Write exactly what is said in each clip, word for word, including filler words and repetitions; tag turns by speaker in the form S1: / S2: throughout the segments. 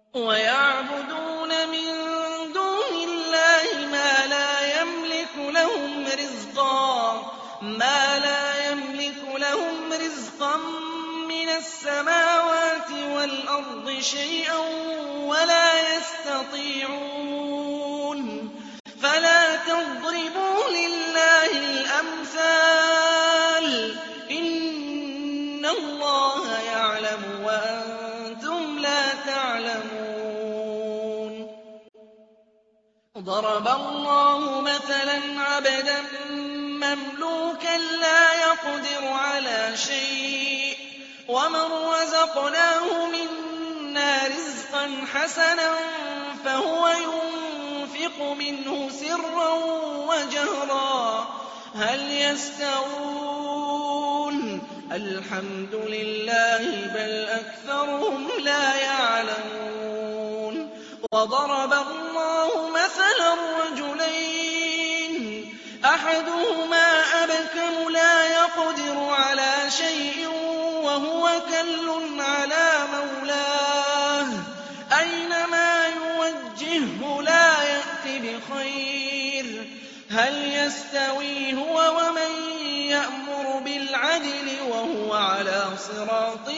S1: وَيَعْبُدُونَ مِن دُونِ اللَّهِ مَا لَا يَمْلِكُ لَهُمْ رِزْقًا مَا لَا يَمْلِكُ لَهُمْ رِزْقًا مِّنَ السَّمَاوَاتِ وَالْأَرْضِ شَيْئًا وَلَا يَسْتَطِيعُونَ فَلَا تَضْرِبُوا لِلَّهِ الْأَمْثَالَ ۚ إِنَّ اللَّهَ يَعْلَمُ وَأَنتُمْ لَا تَعْلَمُونَ ضَرَبَ اللَّهُ مَثَلًا عَبْدًا مَّمْلُوكًا لَّا يَقْدِرُ عَلَىٰ شَيْءٍ وَمَن رَّزَقْنَاهُ مِنَّا رِزْقًا حَسَنًا فَهُوَ يُنفِقُ مِنْهُ سِرًّا وَجَهْرًا هَلْ يَسْتَوُونَ ۚ الْحَمْدُ لِلَّهِ بَلْ أَكْثَرُهُمْ لَا يَعْلَمُونَ وَضَرَبَ اللَّهُ مَثَلًا رَّجُلَيْنِ أَحَدُهُمَا أَبْكَمُ لَا يَقْدِرُ عَلَىٰ شَيْءٍ وَهُوَ كَلٌّ عَلَىٰ مَوْلَاهُ أَيْنَمَا يُوَجِّههُّ لَا يَأْتِ بِخَيْرٍ ۖ هَلْ يَسْتَوِي هُوَ وَمَن يَأْمُرُ بِالْعَدْلِ وَهُوَ عَلَىٰ صِرَاطٍ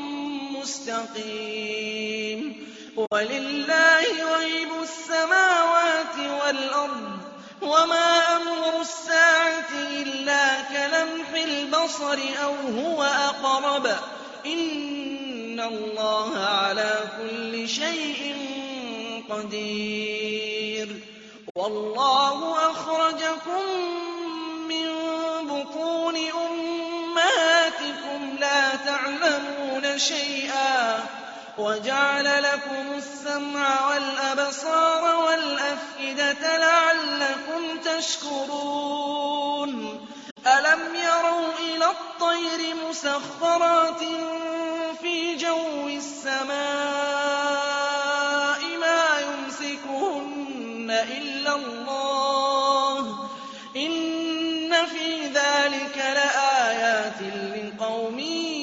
S1: مُّسْتَقِيمٍ وَلِلَّهِ غَيْبُ السَّمَاوَاتِ وَالْأَرْضِ ۚ وَمَا أَمْرُ السَّاعَةِ إِلَّا كَلَمْحِ الْبَصَرِ أَوْ هُوَ أَقْرَبُ ۚ إِنَّ اللَّهَ عَلَىٰ كُلِّ شَيْءٍ قَدِيرٌ وَاللَّهُ أَخْرَجَكُم مِّن بُطُونِ أُمَّهَاتِكُمْ لَا تَعْلَمُونَ شَيْئًا وَجَعَلَ لَكُمُ السَّمْعَ وَالْأَبْصَارَ وَالْأَفْئِدَةَ لَعَلَّكُمْ تَشْكُرُونَ أَلَمْ يَرَوْا إِلَى الطَّيْرِ مُسَخَّرَاتٍ فِي جَوِّ السَّمَاءِ مَا يُمْسِكُهُنَّ إِلَّا اللَّهُ ۗ إِنَّ فِي ذَٰلِكَ لَآيَاتٍ لِّقَوْمٍ